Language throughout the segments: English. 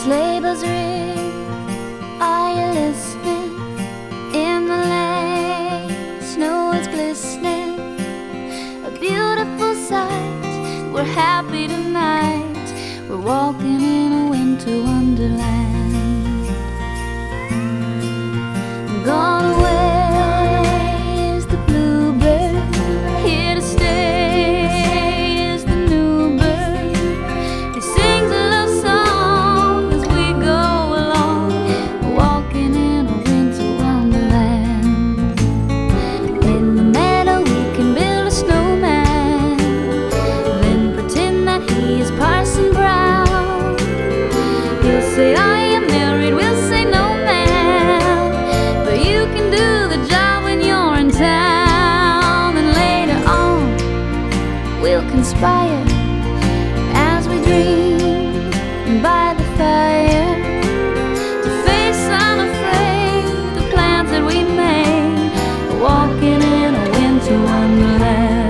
Sleigh bells ring, are you listening? In the lane, snow is glistening, a beautiful sight. We're happy tonight, we're walking in a winter wonderland. Gone away is the bluebird, here to stay is the new bird. He sings a love song as we go along, walking in a winter wonderland. In the meadow we can build a snowman, then pretend that he is Parson Brown. He'll say, I am married, we'll say no man, but you can do the job when you're in town. And later on we'll conspire as we dream by the fire, to face unafraid the plans that we made, walking in a winter wonderland.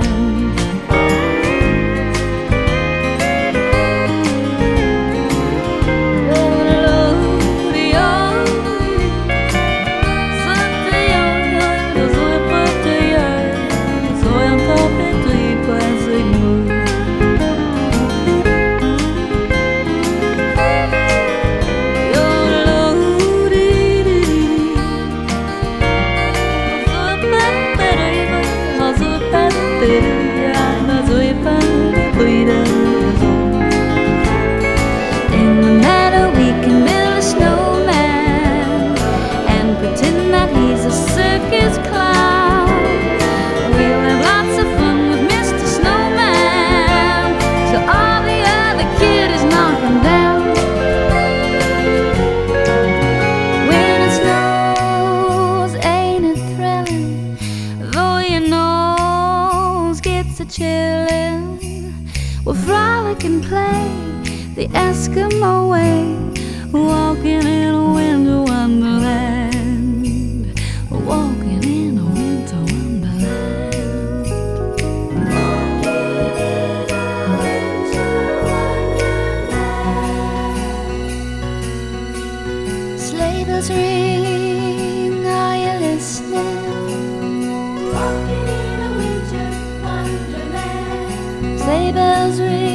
In the meadow we can build a snowman and pretend that he's a circus clown. We'll have lots of fun with Mr. Snowman till all the other kiddies knock him down. When it snows, ain't it thrilling, though your nose gets a chillin'. We'll frolic and play the Eskimo way, walking in a winter wonderland, walking in a winter wonderland. Sleigh bells ring, are you listening? Walking in a winter wonderland. Sleigh bells ring.